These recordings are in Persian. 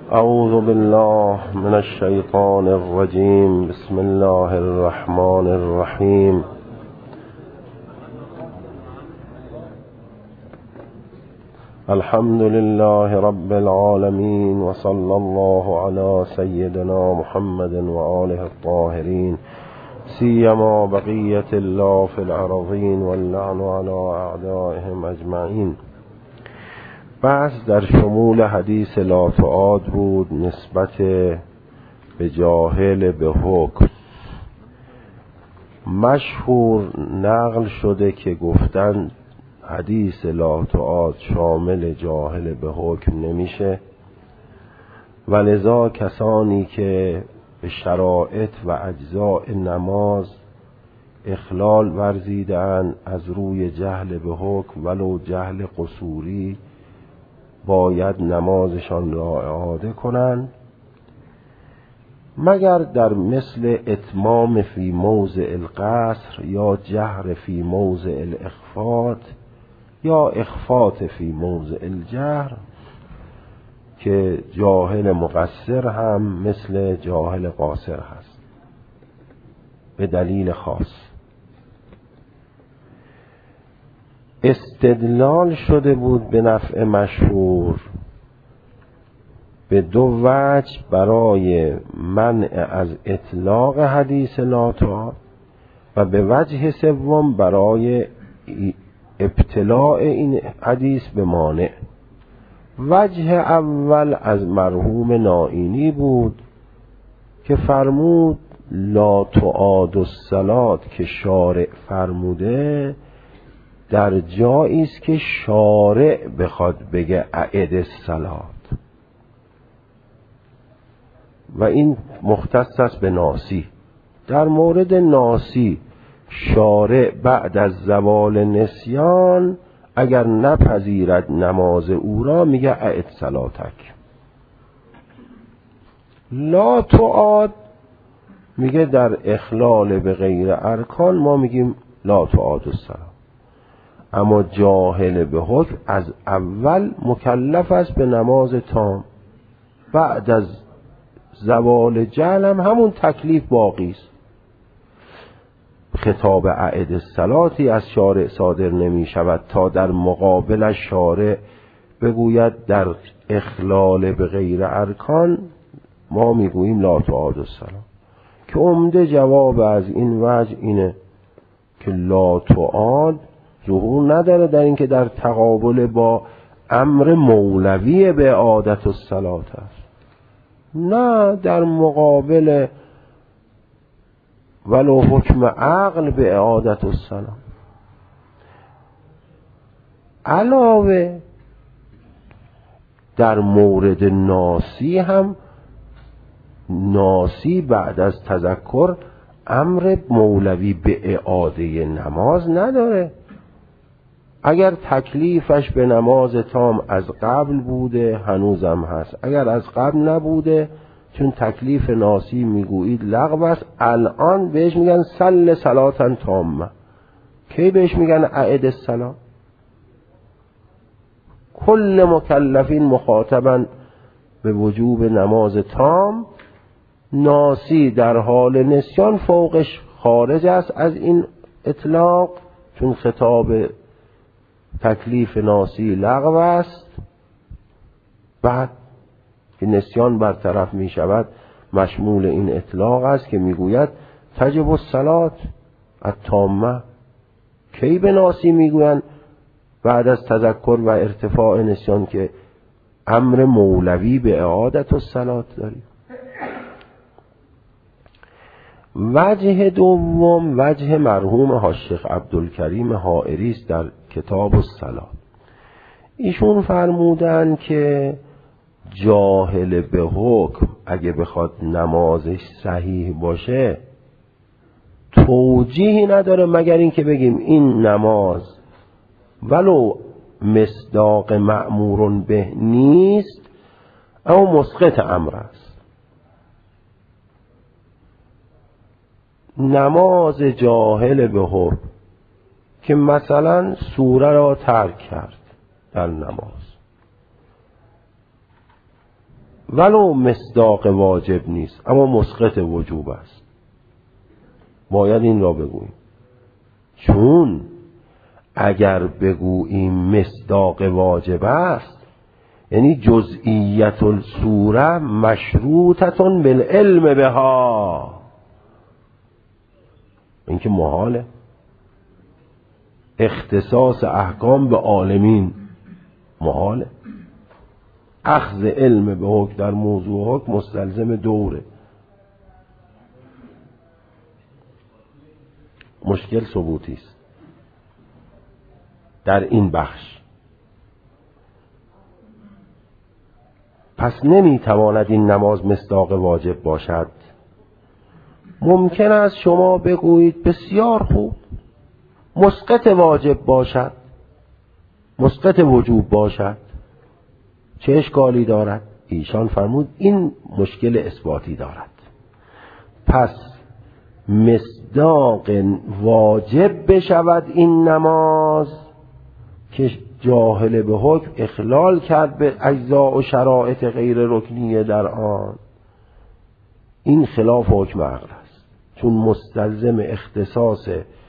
اعوذ بالله من الشیطان الرجیم. بسم الله الرحمن الرحیم. الحمد لله رب العالمين وصلى الله على سيدنا محمد وآله الطاهرين سيما بقية الله في الأرضين واللعن على أعدائهم أجمعين. بحث در شمول حدیث لا تعاد بود نسبت به جاهل به حکم. مشهور نقل شده که گفتن حدیث لا تعاد شامل جاهل به حکم نمیشه و لذا کسانی که به شرائط و اجزاء نماز اخلال ورزیدن از روی جهل به حکم ولو جهل قصوری باید نمازشان را اعاده کنند، مگر در مثل اتمام فی موضع القصر یا جهر فی موضع الاخفات یا اخفات فی موضع الجهر که جاهل مقصر هم مثل جاهل قاصر هست به دلیل خاص. استدلال شده بود به نفع مشهور به دو وجه برای منع از اطلاق حدیث لا تعاد و به وجه سوم برای ابتلاع این حدیث به مانع. وجه اول از مرحوم نائینی بود که فرمود لا تعاد الصلاة که شارع فرموده در جایی است که شارع بخواد بگه اعد الصلاة و این مختص است به ناسی. در مورد ناسی شارع بعد از زوال نسیان اگر نپذیرد نماز او را میگه اعد صلاتک. لا تعاد میگه در اخلال به غیر ارکان ما میگیم لا تعاد الصلاة. اما جاهل به حکم از اول مکلف است به نماز تام، بعد از زوال جهل هم همون تکلیف باقی است. خطاب اعد الصلاتی از شارع صادر نمی شود تا در مقابل شارع بگوید در اخلال به غیر ارکان ما میگوییم لا تعاد الصلاة، که عمده جواب از این وجه اینه که لا تعاد ظهور نداره در اینکه در تقابل با امر مولوی به اعادت الصلاة است، نه در مقابل ولو حکم عقل به اعادت الصلاة. علاوه در مورد ناسی هم ناسی بعد از تذکر امر مولوی به اعاده نماز نداره. اگر تکلیفش به نماز تام از قبل بوده هنوزم هست، اگر از قبل نبوده چون تکلیف ناسی میگویید لغو است، الان بهش میگن صل صلاة تامه. کی بهش میگن اعد الصلاة؟ کل مکلفین مخاطبن به وجوب نماز تام. ناسی در حال نسیان فوقش خارج است از این اطلاق چون خطاب تکلیف ناسی لغو است. بعد که نسیان برطرف می شود مشمول این اطلاق است که می گوید تجب الصلاة التامه. کی به ناسی می گویند؟ بعد از تذکر و ارتفاع نسیان که امر مولوی به اعادت الصلاة داریم. وجه دوم وجه مرحوم حاج عبدالکریم حائری است در کتاب الصلاة. ایشون فرمودن که جاهل به حکم اگه بخواد نمازش صحیح باشه توجیهی نداره مگر این که بگیم این نماز ولو مصداق مأمور به نیست اما مسقط امر است. نماز جاهل به حکم که مثلا سوره را ترک کرد در نماز ولو مصداق واجب نیست اما مسقط وجوب است. باید این را بگوییم، چون اگر بگوییم مصداق واجب است یعنی جزئیت الصوره مشروطتون بالعلم بها، این که محاله. اختصاص احکام به عالمین محاله. اخذ علم به حکم در موضوع حکم مستلزم دوره. مشکل ثبوتی است در این بخش. پس نمیتواند این نماز مصداق واجب باشد. ممکن است شما بگویید بسیار خوب مسقط واجب باشد، مسقط وجوب باشد، چه اشکالی دارد؟ ایشان فرمود این مشکل اثباتی دارد. پس مصداق واجب بشود این نماز که جاهل به حکم اخلال کرد به اجزاء و شرایط غیر رکنیه در آن، این خلاف حکم عقل است، چون مستلزم اختصاص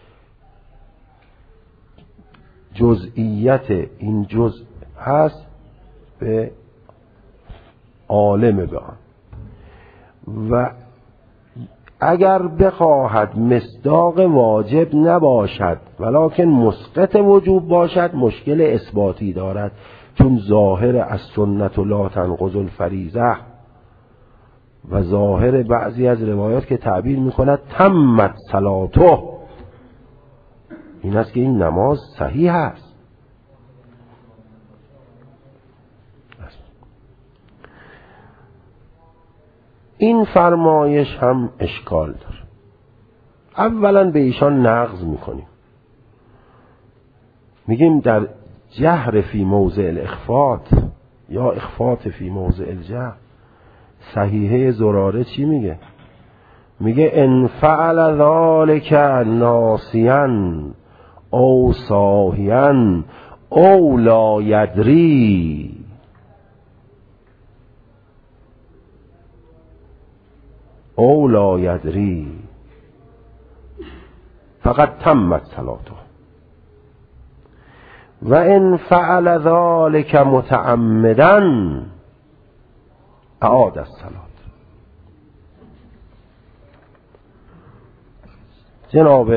جزئیت این جزء هست به عالم به آن. و اگر بخواهد مصداق واجب نباشد ولکن مسقط وجوب باشد مشکل اثباتی دارد، چون ظاهر از سنت لا تنقض الفریضه و ظاهر بعضی از روایات که تعبیر می‌کند تمت صلاته، این است که این نماز صحیح است. این فرمایش هم اشکال داره. اولا به ایشان نقض میکنیم، میگیم در جهر فی موضع الاخفات یا اخفات فی موضع الجهر. صحیحه زراره چی میگه؟ میگه ان فعل ذلك ناسیا او ساهیا او لا یدری او لا یدری فقط تمت صلاته و ان فعل ذلك متعمدا اعاد الصلاة. جناب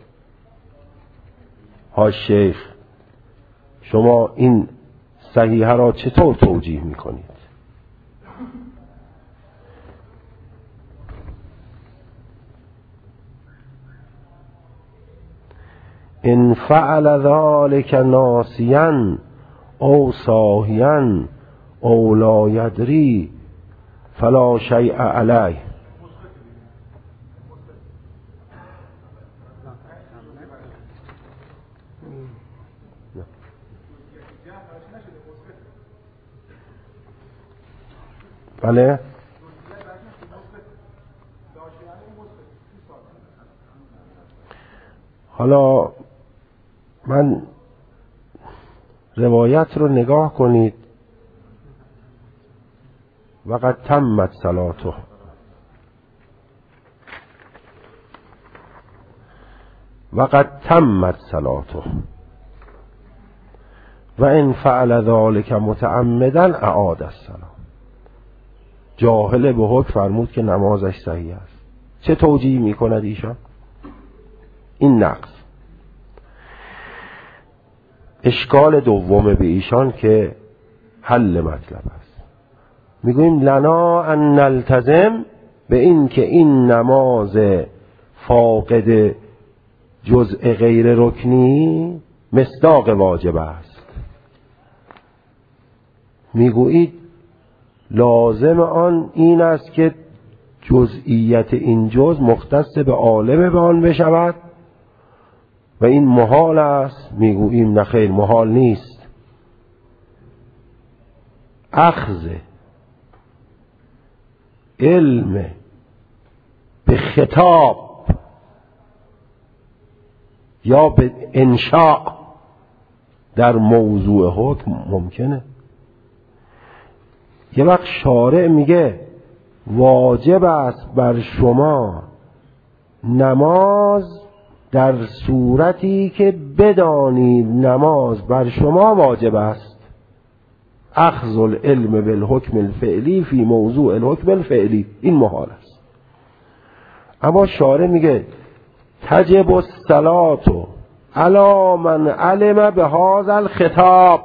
ها شیخ شما این صحیحه را چطور توجیه میکنید؟ ان فعل ذلك ناسیا او ساهیا او لا یدری فلا شیء علیه. بله حالا من روایت رو نگاه کنید. وقد تمت صلاته، وقد تمت صلاته و ان فعل ذلك متعمدا اعاد الصلاة. جاهل به حکم فرمود که نمازش صحیح است. چه توجیه میکند ایشان؟ این نقص. اشکال دوم به ایشان که حل مطلب است، میگوییم لنا ان نلتزم به این که این نماز فاقد جزء غیر رکنی مصداق واجب است. میگویید لازم آن این است که جزئیت این جزء مختص به عالم به آن بشود و این محال است. میگوییم نخیر، محال نیست. اخذ علم به خطاب یا به انشاء در موضوع حکم ممکنه. یه وقت شارع میگه واجب است بر شما نماز در صورتی که بدانید نماز بر شما واجب است. اخذ العلم بالحکم الفعلی فی موضوع الحکم الفعلی، این محال است. اما شارع میگه تجب الصلاة علی من علم بهذا الخطاب،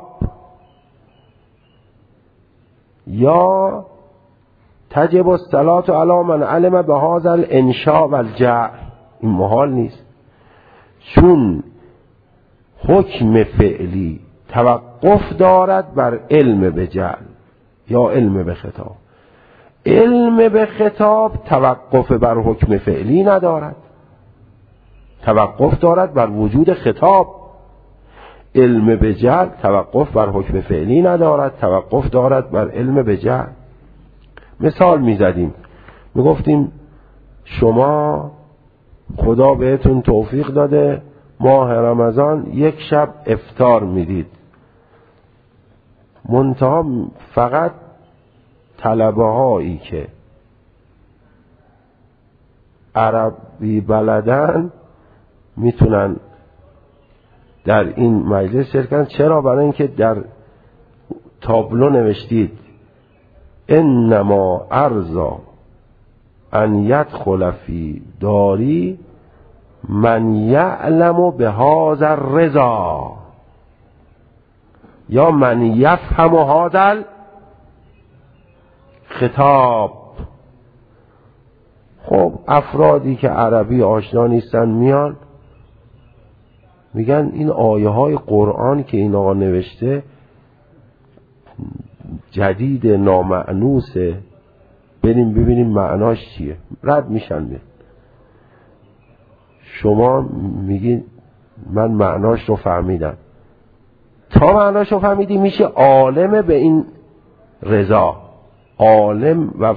یا تجب الصلاة علی من علم بهذا الانشاء والجعل. این محال نیست، چون حکم فعلی توقف دارد بر علم به جعل یا علم به خطاب. علم به خطاب توقف بر حکم فعلی ندارد، توقف دارد بر وجود خطاب. علم به جعل توقف بر حکم فعلی ندارد، توقف دارد بر علم به جعل. مثال میزدیم، میگفتیم شما خدا بهتون توفیق داده ماه رمضان یک شب افطار میدید، منتها فقط طلبه هایی که عربی بلدن میتونن در این مجلس شرکت کنن. چرا؟ برای اینکه در تابلو نوشتید انما ارضا ان یدخل فی داری من یعلم بهذا الرضا یا من یفهم هذا الخطاب. خب افرادی که عربی آشنا نیستن میان میگن این آیه های قرآن که این آقا نوشته جدید نامعنوسه، بریم ببینیم معناش چیه. رد میشن میان. شما میگین من معناش رو فهمیدم، تا معناش رو فهمیدی میشه عالم به این رضا، عالم و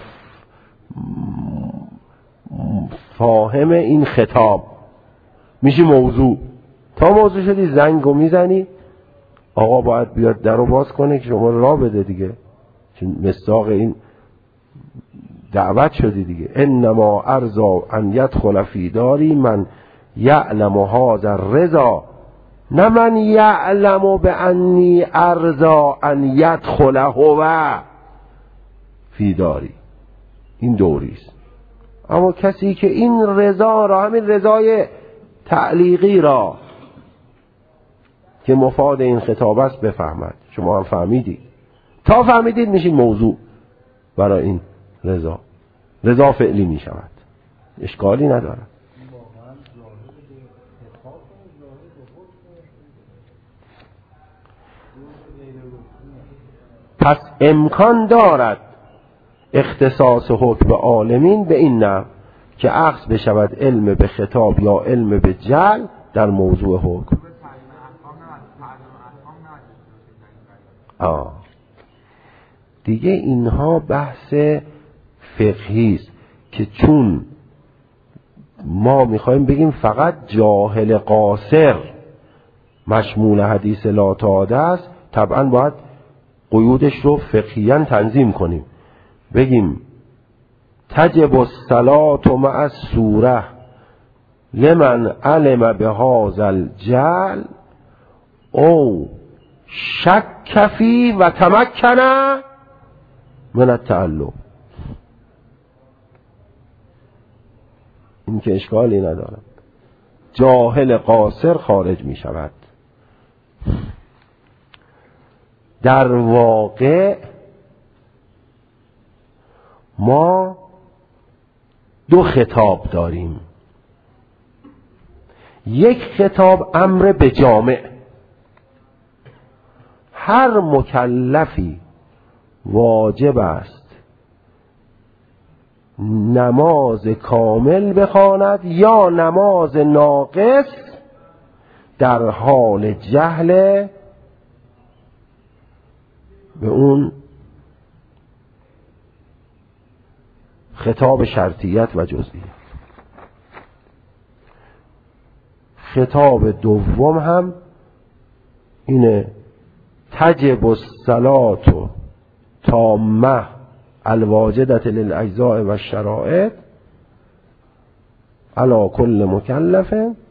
فاهم این خطاب، میشه موضوع. تا موضوع شدی زنگو میزنی آقا باید بیاد در رو باز کنه که شما را بده دیگه، چون مصداق این دعوت شدی دیگه. انما ارضا ان یدخل فی داری من یعلم هذا الرضا، نه من یعلم بانی ارضا ان یدخل هو فی داری. این دوریست. اما کسی که این رضا را، همین رضای تعلیقی را که مفاد این خطاب است بفهمد، شما هم فهمیدید، تا فهمیدید میشین موضوع برای این رضا، رضا فعلی میشود، اشکالی ندارد. پس امکان دارد اختصاص حکم عالمین به این نحو که اخذ بشود علم به خطاب یا علم به جعل در موضوع حکم. دیگه اینها بحث فقهی است که چون ما میخوایم بگیم فقط جاهل قاصر مشمول حدیث لا تعاده است، طبعا باید قیودش رو فقهیاً تنظیم کنیم. بگیم تجب الصلاة مع السوره لمن علم بهذا الجعل او شک فی و تمکن من التعلم. این که اشکالی ندارد، جاهل قاصر خارج می شود. در واقع ما دو خطاب داریم. یک خطاب امر به جامع، هر مکلفی واجب است نماز کامل بخواند یا نماز ناقص در حال جهل به اون خطاب شرطیت و جزئیت. خطاب دوم هم اینه تجب الصلاة تامه الواجدت للاجزاء و الشرائط علی کل مکلف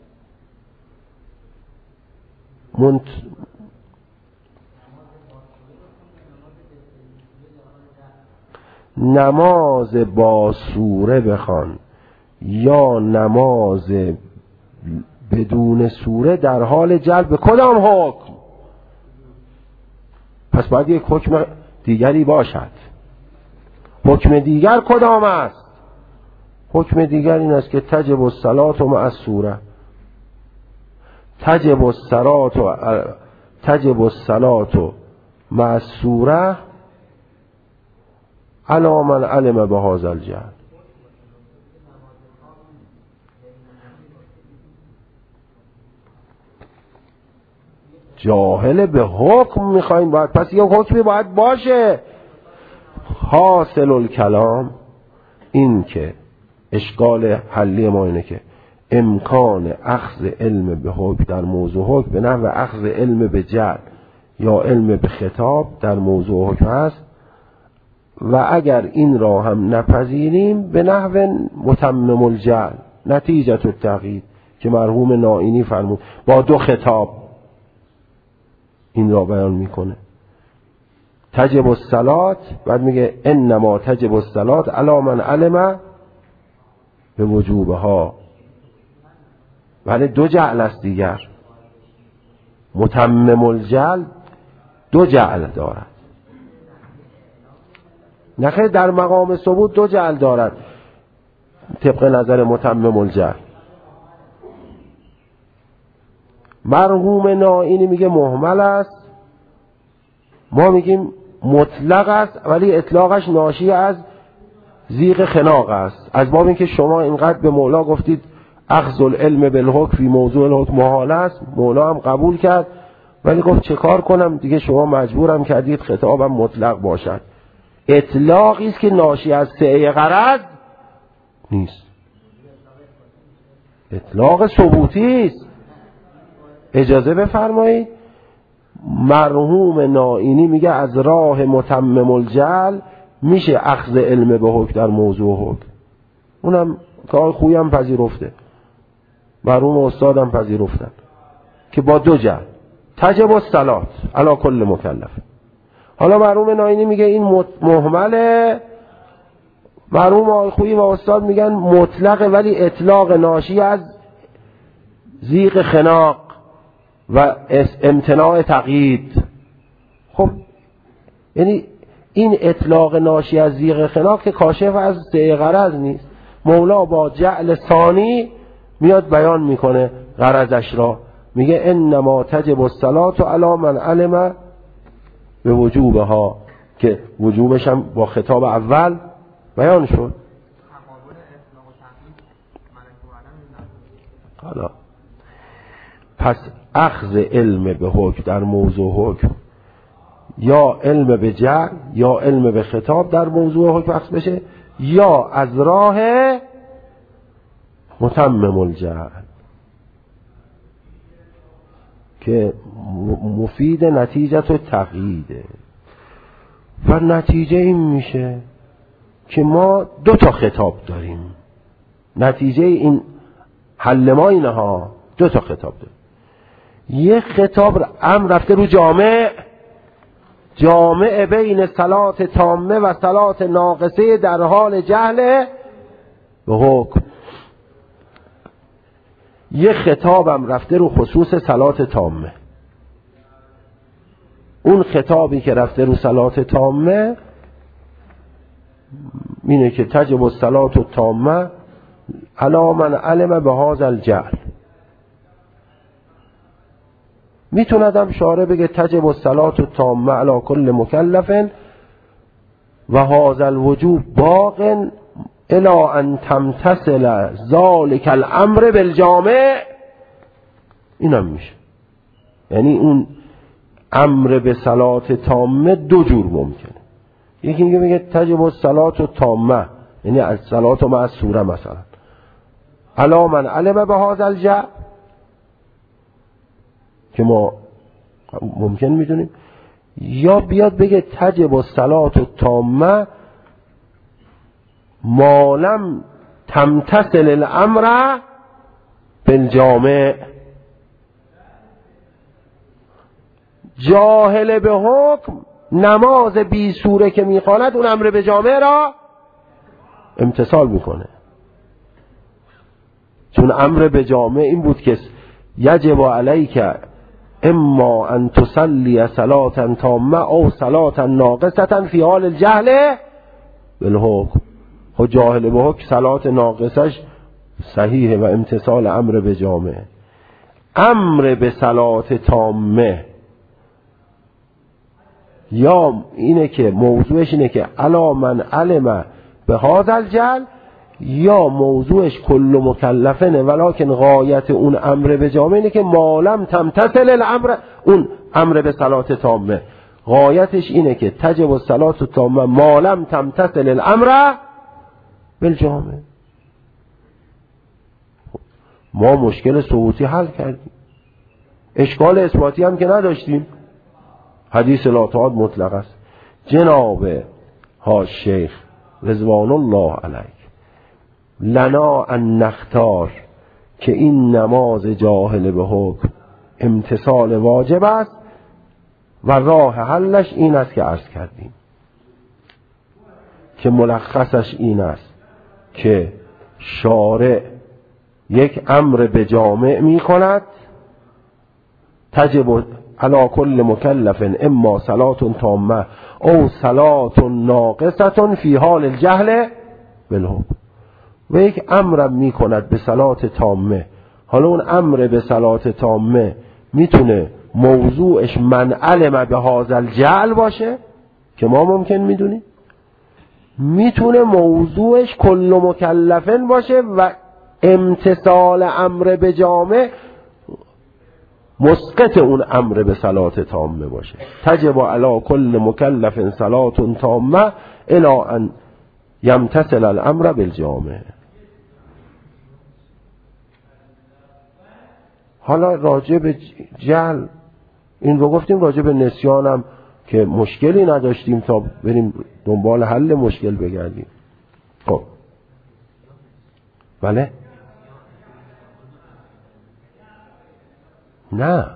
نماز با سوره بخوان یا نماز بدون سوره در حال جلب کدام حکم؟ پس باید یک حکم دیگری باشد. حکم دیگر کدام است؟ حکم دیگر این است که تجب الصلاة مع السوره، تجب الصلاة مع السوره علی من علم بهذا الجهل. جاهل به حکم میخواین باید، پس یک حکمی باید باشه. حاصل الکلام این که اشکال حلی ما اینه که امکان اخذ علم به حکم در موضوع حکم به نحو اخذ علم به جهل یا علم به خطاب در موضوع حکم است و اگر این را هم نپذیریم به نحو متمم الجهل نتیجه التقیید که مرحوم نائینی فرمود با دو خطاب این را بیان میکنه. تجب الصلاة بعد میگه انما تجب الصلاة علی من علم به وجوبها، ولی دو جعل است دیگر. متمم الجعل دو جعل دارد، نخیر در مقام ثبوت دو جعل دارد طبق نظر متمم الجعل. مرحوم نائینی میگه محمل است، ما میگیم مطلق است ولی اطلاقش ناشی از زیغ خناق است. از باب اینکه شما اینقدر به مولا گفتید اخذ العلم بالحکم فی موضوع الحکم محال است، مولا هم قبول کرد ولی گفت چه کار کنم دیگه، شما مجبورم کردید خطابم مطلق باشد. اطلاقی است که ناشی از سعی غرض نیست، اطلاق ثبوتی است. اجازه بفرمایید مرحوم نائینی میگه از راه متمم الجعل میشه اخذ علم به حکم در موضوع حکم. اونم کار خویی هم پذیرفته، مرحوم استادم پذیرفتن که با دو جعل تجب الصلاة علی کل مکلف. حالا مرحوم نائینی میگه این محمله، مرحوم خویی و استاد میگن مطلقه ولی اطلاق ناشی از زیغ خناق و امتناع تقیید. خب یعنی این اطلاق ناشی از زیغ خناق که کاشف از سعی غرض نیست. مولا با جعل ثانی میاد بیان میکنه غرضش را، میگه انما تجب الصلاة علی من علم به وجوبها که وجوبش هم با خطاب اول بیان شد. حالا پس اخذ علم به حکم در موضوع حکم یا علم به جعل یا علم به خطاب در موضوع حکم اخذ بشه یا از راه متمم الجعل که مفید نتیجه و تقییده. و نتیجه این میشه که ما دو تا خطاب داریم. نتیجه این حل ما اینه ها، دو تا خطاب داریم. یک خطاب رفته رو جامع بین صلات تامه و صلات ناقصه در حال جهل به حکم. یک خطابم رفته رو خصوص صلات تامه. اون خطابی که رفته رو صلات تامه اینه که تجب الصلاة التامه علی من علم بهذا الجهل. میتوندم شارع بگه تجب الصلاة التامه علی کل مکلف و هذا الوجوب باق الی ان تمتثل ذلک الامر بالجامع. اینم میشه، یعنی اون امر به صلات تامه دو جور ممکنه. یکی میگه تجب الصلاة التامه یعنی از صلات و مع سوره مثلا علی من علم بهذا الجهل که ما ممکن میدونیم. یا بیاد بگه تجب الصلاة التامه ما لم تمتثل الامر بالجامع. جاهل به حکم نماز بی سوره که میخواند اون امر به جامع را امتثال میکنه، چون امر به جامع این بود که یجب علیک اما ان تصلی صلاة تامه او صلاة ناقصة فی حال الجهل بالحکم. خود جاهل به حکم صلاة ناقصش صحیحه و امتثال امر به جامع. امر به صلاة تامه یا اینه که موضوعش اینه که الا من علم به هذا الجهل، یا موضوعش کل مکلفنه ولکن غایت اون امر به جامع اینه که ما لم تمتثل الامر، اون امر به صلاة تامه غایتش اینه که تجب الصلاة التامه ما لم تمتثل الامر بالجامع. ما مشکل ثبوتی حل کردیم، اشکال اثباتی هم که نداشتیم، حدیث لا تعاد مطلق است. جناب ها شیخ رضوان الله علیه لنا ان نختار که این نماز جاهل به حکم امتثال واجب است و راه حلش این است که عرض کردیم که ملخصش این است که شارع یک امر به جامع می کند تجب علی کل مکلف اما صلاة تامه او صلاة ناقصة فی حال الجهل بالحکم، و یک امر می کند به صلاة تامه. حالا اون امر به صلاة تامه میتونه موضوعش من علم به هذا الجهل باشه که ما ممکن میدونیم، میتونه موضوعش کل مکلفن باشه و امتثال امر به جامع مسقط اون امر به صلاة تامه باشه. تجب علی کل مکلف صلاة تامه الی ان یمتثل الامر بالجامع. حالا راجع به جهل این رو گفتیم، راجع به نسیان هم که مشکلی نداشتیم تا بریم دنبال حل مشکل بگردیم. خب بله نه،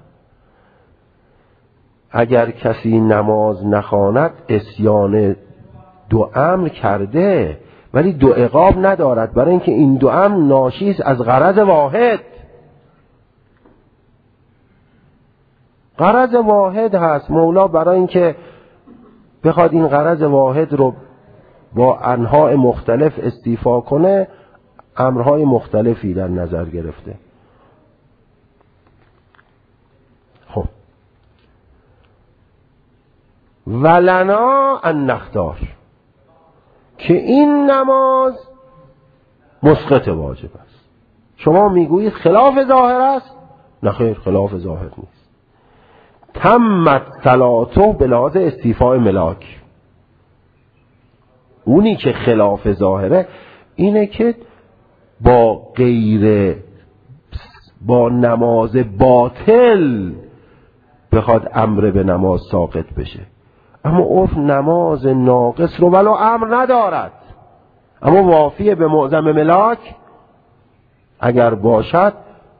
اگر کسی نماز نخواند عصیان دو امر کرده ولی دو عقاب ندارد، برای اینکه این دو امر ناشی است از غرض واحد. غرض واحد هست. مولا برای اینکه بخواد این غرض واحد رو با انواع مختلف استیفا کنه امرهای مختلفی در نظر گرفته. خب ولنا ان نختار که این نماز مسقط واجب است. شما میگویید خلاف ظاهر است؟ نه خیر، خلاف ظاهر نیست. تمت صلاته به لحاظ استیفاء ملاک. اونی که خلاف ظاهره اینه که با نماز باطل بخواد امر به نماز ساقط بشه. اما عرف نماز ناقص رو ولو امر ندارد، اما وافیه به معظم ملاک اگر باشد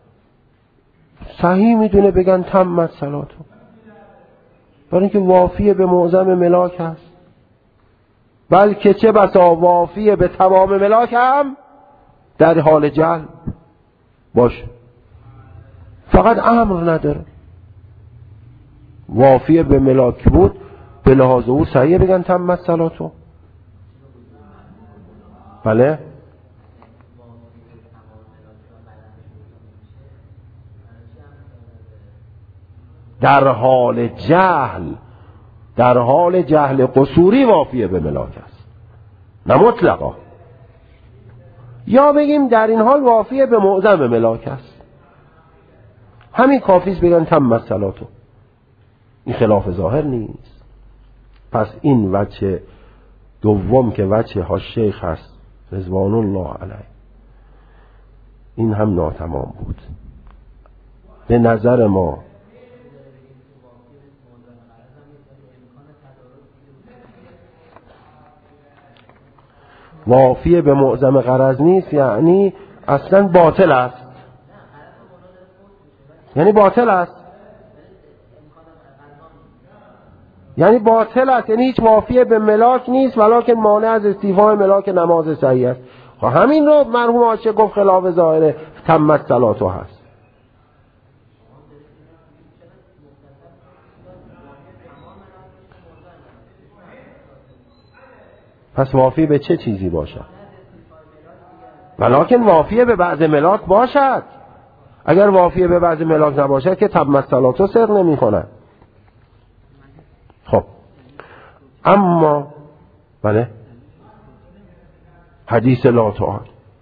صحیح میدونه بگن تمت صلاته، برای اینکه وافیه به معظم ملاک هست. بلکه چه بسا وافیه به تمام ملاک هم در حال جهل باشه، فقط امر نداره. وافیه به ملاک بود به لحاظ او صحیح بگن تمت صلاته. بله در حال جهل قصوری وافیه به ملاک است، نه مطلقا. یا بگیم در این حال وافیه به معظم ملاک است، همین کافیست بگن تمت صلاته. این خلاف ظاهر نیست. پس این وجه دوم که وجه ها شیخ هست رضوان الله علیه، این هم ناتمام بود به نظر ما. وافی به معظم غرض نیست یعنی اصلا باطل است، یعنی باطل است، یعنی باطل است، یعنی هیچ وافی به ملاک نیست ولکن مانع از استیفای ملاک نماز صحیح است. همین رو مرحوم عاشق گفت خلاف ظاهر تمت صلاتو هست. پس وافی به چه چیزی باشد؟ ولکن وافی به بعض ملاک باشد. اگر وافی به بعض ملاک نباشد که تمت صلاتو صدق نمی کند. خب اما بله حدیث لا تعاد،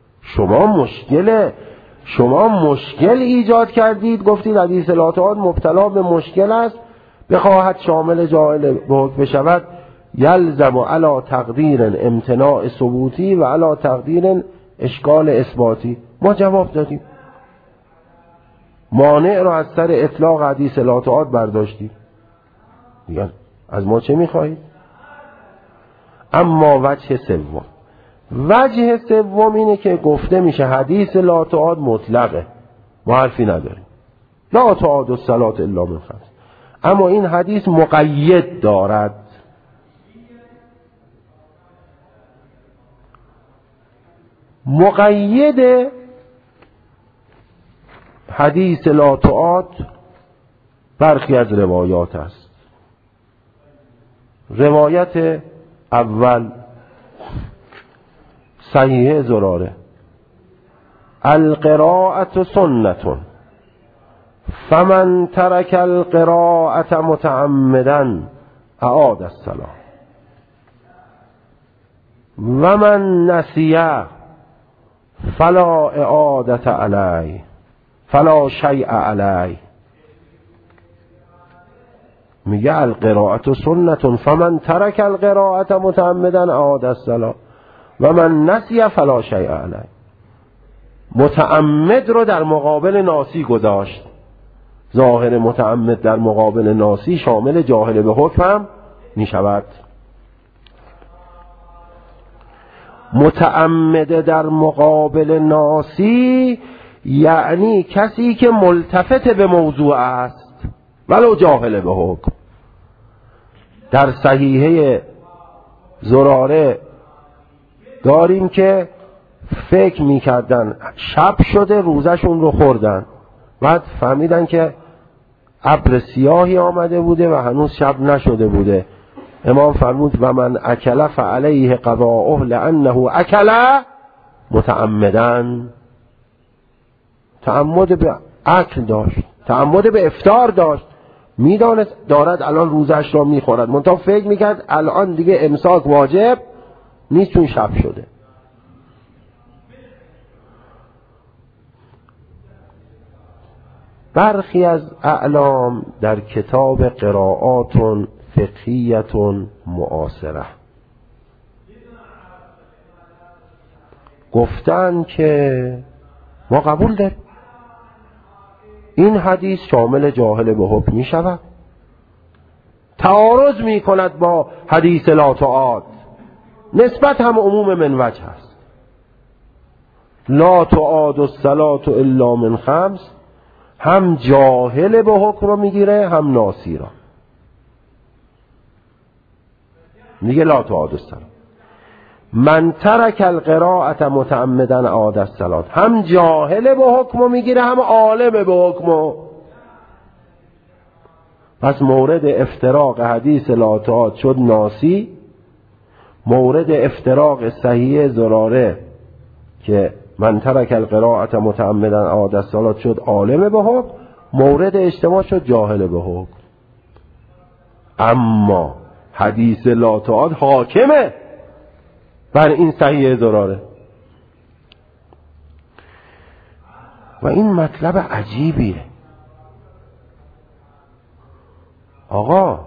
شما مشکل ایجاد کردید، گفتید حدیث لا تعاد مبتلا به مشکل است، بخواهد شامل جاهل به حکم بشود یلزم علی تقدیر امتناع ثبوتی و علی تقدیر اشکال اثباتی. ما جواب دادیم، مانع رو از سر اطلاق حدیث لا تعاد برداشتیم، دیگه از ما چه میخواهید؟ اما وجه سوم اینه که گفته میشه حدیث لا تعاد مطلقه، ما حرفی نداریم، لا تعاد الصلاة الا من خمس، اما این حدیث مقید دارد. مقید حدیث لا تعاد برخی از روایات است. روایت اول صحیح زراره، القراءة سنة فمن ترك القراءة متعمدا اعاد الصلاة ومن نسي فلا اعادة علیه فلا شیء علیه. میگه القراءة سنة فمن ترك القراءة متعمدا اعاد الصلاة و من نسی فلا شیء علیه. متعمد رو در مقابل ناسی گذاشت. ظاهر متعمد در مقابل ناسی شامل جاهل به حکم هم می شود. متعمد در مقابل ناسی یعنی کسی که ملتفت به موضوع است ولو جاهل به حکم. در صحیحه زراره داریم که فکر میکردن شب شده روزشون رو خوردن، بعد فهمیدن که ابر سیاهی آمده بوده و هنوز شب نشده بوده. امام فرمود و من اکل فعلیه قضاؤه لانه اکل متعمدن. تعمد به اکل داشت، تعمد به افطار داشت، میدانست دارد الان روزش را میخورد، منتها فکر میکرد الان دیگه امساک واجب نیست چون شب شده. برخی از اعلام در کتاب قراءات فقهیت معاصره گفتن که ما قبول داریم این حدیث شامل جاهل به حکم می شود، تعارض می کند با حدیث لا تعاد، نسبت هم عموم من وجه هست. لا تعاد الصلاة الا من خمس هم جاهل به حکم رو میگیره هم ناسی را. میگه لا تعاد الصلاة من ترک القراءة متعمدا اعاد الصلاة، هم جاهل به حکم رو میگیره هم عالم به حکم رو. پس مورد افتراق حدیث لا تعاد شد ناسی، مورد افتراق صحیح زراره که من ترک القراءة متعمدا اعاد الصلاة شد عالم به حکم، مورد اجتماع شد جاهل به حکم. اما حدیث لا تعاد حاکمه بر این صحیح زراره. و این مطلب عجیبیه. آقا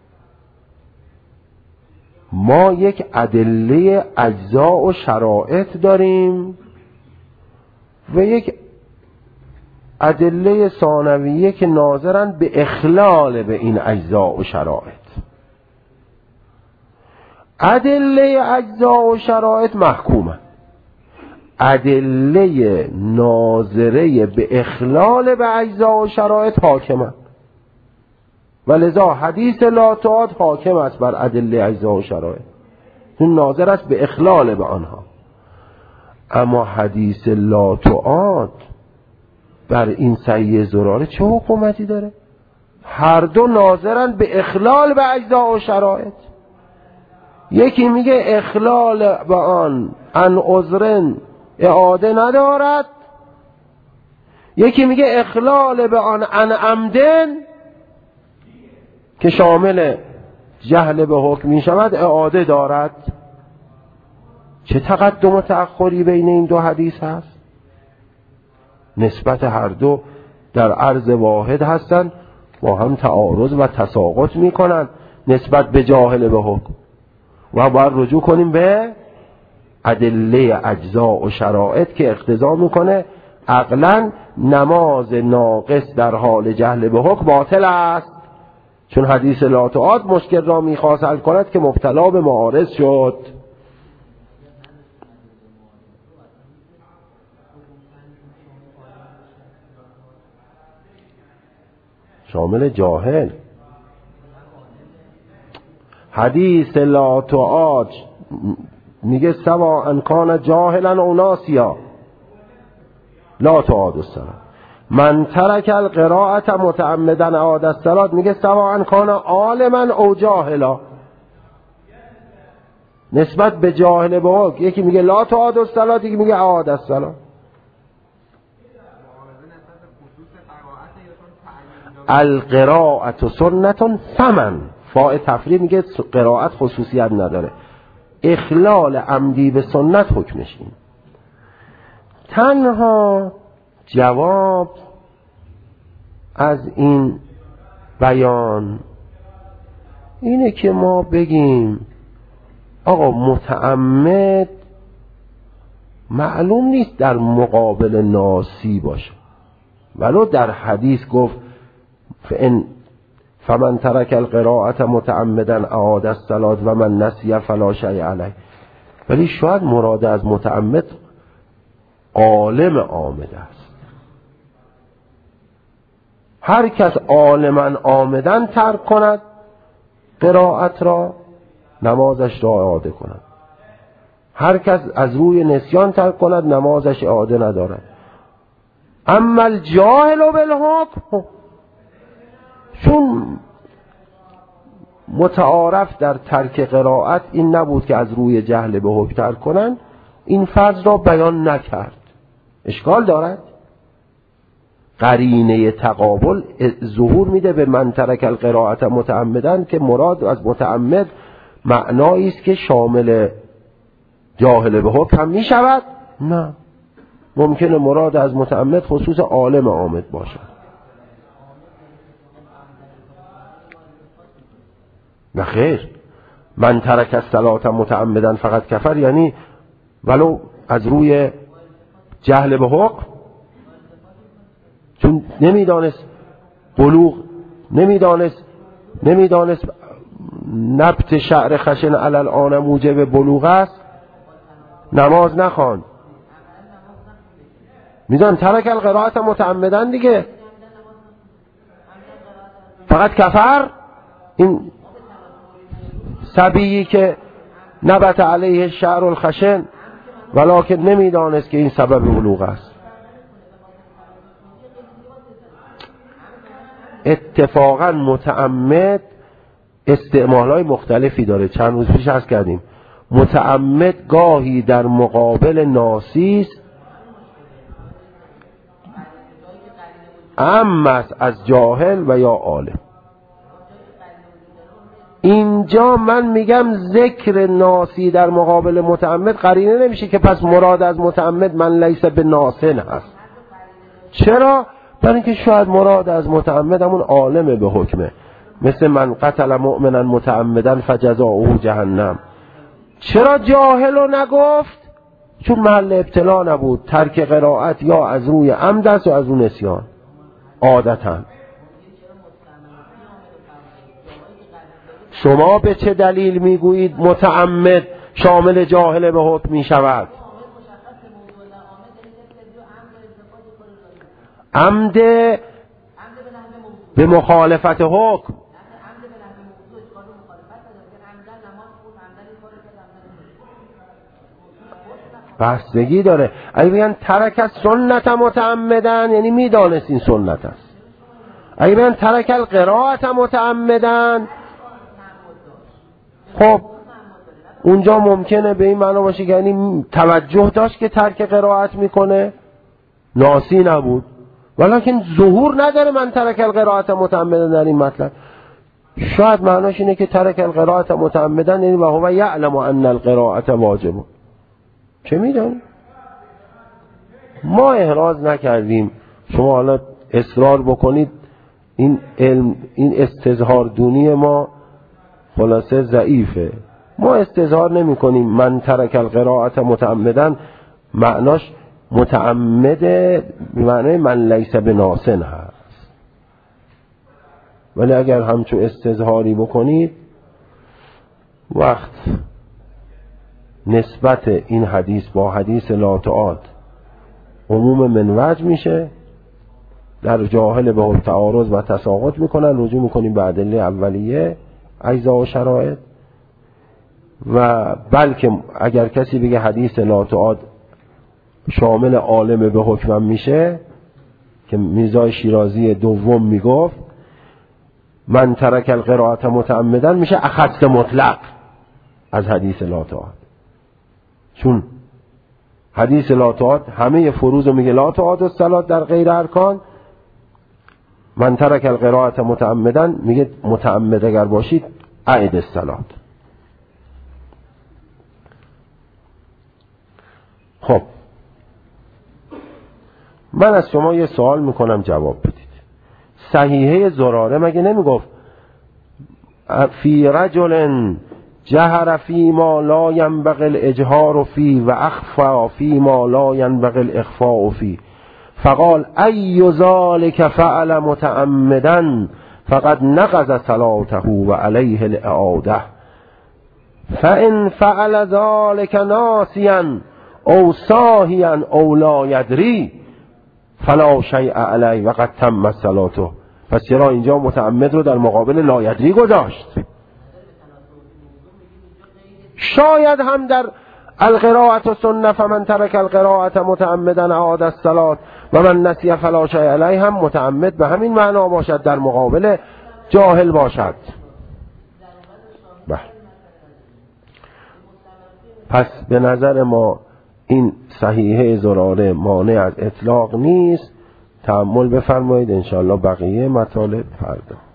ما یک ادله اجزا و شرائط داریم و یک ادله ثانویه که ناظرن به اخلال به این اجزا و شرائط. ادله اجزا و شرایط محکومه، ادله ناظره به اخلال به اجزا و شرایط حاکمه، و لذا حدیث لا تعاد حاکم است بر ادله اجزا و شرایط، اون ناظر است به اخلال به آنها. اما حدیث لا تعاد بر این سعی زراره چه حکومتی داره؟ هر دو ناظرن به اخلال به اجزا و شرایط. یکی میگه اخلال به آن ان عذرن اعاده ندارد، یکی میگه اخلال به آن ان عمدن که شامل جهل به حکم می شود اعاده دارد. چه تقدم و تأخری بین این دو حدیث هست؟ نسبت هر دو در عرض واحد هستند، با هم تعارض و تساقط می کنند نسبت به جاهل به حکم، و باید رجوع کنیم به ادله اجزا و شرایط که اقتضا میکنه عقلا نماز ناقص در حال جهل به حکم باطل است، چون حدیث لا تعاد مشکل را میخواست حل کند که مبتلا به معارض شد. شامل جاهل. حدیث لا تعاد میگه سوا ان کان جاهلا او ناسیا لا تعاد الصلاة، من ترک القراءت متعمدا اعاد الصلاة میگه سوا ان کان عالما او جاهلا. نسبت به جاهل به حکم یکی میگه لا تعاد الصلاة، یکی میگه اعاد الصلاة. القراءت سنة فمن فاء تفریع میگه قراءت خصوصیت نداره، اخلال عمدی به سنت حکمش این. تنها جواب از این بیان اینه که ما بگیم آقا متعمد معلوم نیست در مقابل ناسی باشه، ولو در حدیث گفت فمن ترک القراءة متعمدا اعاد الصلاة و من نسی فلا شیء علیه، ولی شاید مراد از متعمد عالم عامد است. هر کس عالما عامدن ترک کند قرائت را نمازش را اعاده کند، هر کس از روی نسیان ترک کند نمازش اعاده ندارد. اما الجاهل بالحکم، چون متعارف در ترک قرائت این نبود که از روی جهل به حکم ترک کنند، این فرض را بیان نکرد. اشکال دارد؟ قرینه تقابل ظهور میده به من ترک القراءت متعمدن که مراد از متعمد معنایی است که شامل جاهل به حکم هم میشود؟ نه، ممکنه مراد از متعمد خصوص عالم عامد باشد. نه خیر، من ترک الصلاة متعمدا فقط کفر، یعنی ولو از روی جهل به حکم، چون نمیدانست بلوغ، نمیدانست نبت شعر خشن علی الآن موجب بلوغ است، نماز نخواند. میدان ترک القراءت متعمدن دیگه، فقط کفر. این صبیی که نبت علیه شعر الخشن ولکن نمیدانست که این سبب بلوغ است. اتفاقا متعمد استعمالهای مختلفی داره. چند روز پیش عرض کردیم متعمد گاهی در مقابل ناسی است، اما از جاهل و یا عالم. اینجا من میگم ذکر ناسی در مقابل متعمد قرینه نمیشه که پس مراد از متعمد من لیس به ناسن هست. چرا؟ برای اینکه شاید مراد از متعمد همون عالم به حکمه، مثل من قتل مؤمنا متعمدا فجزاؤه جهنم. چرا جاهل رو نگفت؟ چون محل ابتلا نبود. ترک قرائت یا از روی عمد است یا از روی نسیان عادتاً. شما به چه دلیل میگویید متعمد شامل جاهل به حکم می شود؟ عمد به مخالفت حکم. بستگی داره. اگه بگن ترک سنت متعمدن یعنی میدانست این سنت است. اگه بگن ترک القراءت متعمدن، خب اونجا ممکنه به این معنا باشه که یعنی توجه داشت که ترک قرائت میکنه، ناسی نبود، ولیکن ظهور نداره من ترک القراءت متعمدن در این مطلب. شاید معناش اینه که ترک القراءت متعمدن یعنی و هو یعلم ان القراءت واجب. چه میدونی؟ ما احراز نکردیم، شما حالا اصرار بکنید این علم، این استظهار دونی ما خلاصه ضعیفه. ما استظهار نمی کنیم من ترک القراءت متعمدن معناش متعمده به معنای من لیس بناسن هست، ولی اگر همچون استظهاری بکنید وقت نسبت این حدیث با حدیث لا تعاد عموم منوج میشه، در جاهل به تعارض و تساقط میکنن، رجوع میکنیم به ادله اولیه اجزا و شرایط. و بلکه اگر کسی بگه حدیث لا تعاد شامل عالم به حکمم میشه که میرزای شیرازی دوم میگفت من ترک القراءت متعمدن، میشه اخص مطلق از حدیث لا تعاد، چون حدیث لا تعاد همه فروض رو میگه لا تعاد الصلاة در غیر ارکان، من ترک القراءت متعمدن میگه متعمد اگر باشید اعد الصلاة. خب من از شما یه سوال میکنم جواب بدید. صحیحه زراره مگه نمیگفت فی رجل جهر فی ما لا ینبغی الاجهار فی و اخفا فی ما لا ینبغی الاخفاء فی، فقال ای ذلک فعل متعمدا فقد نقض صلاته و علیه الاعاده، فان فعل ذلک ناسیا او ساهیا او لا یدری فلا شیء علیه و قد تم صلاته. پس چرا اینجا متعمد رو در مقابل لا یدری گذاشت؟ شاید هم در القراءة السنة فمن ترک القراءة متعمدا اعاد الصلاة و من نسی فلا شیء علیه هم متعمد به همین معنا باشد، در مقابل جاهل باشد. پس به نظر ما این صحیحه زراره مانع از اطلاق نیست. تأمل بفرمایید، انشاءالله بقیه مطالب فردا.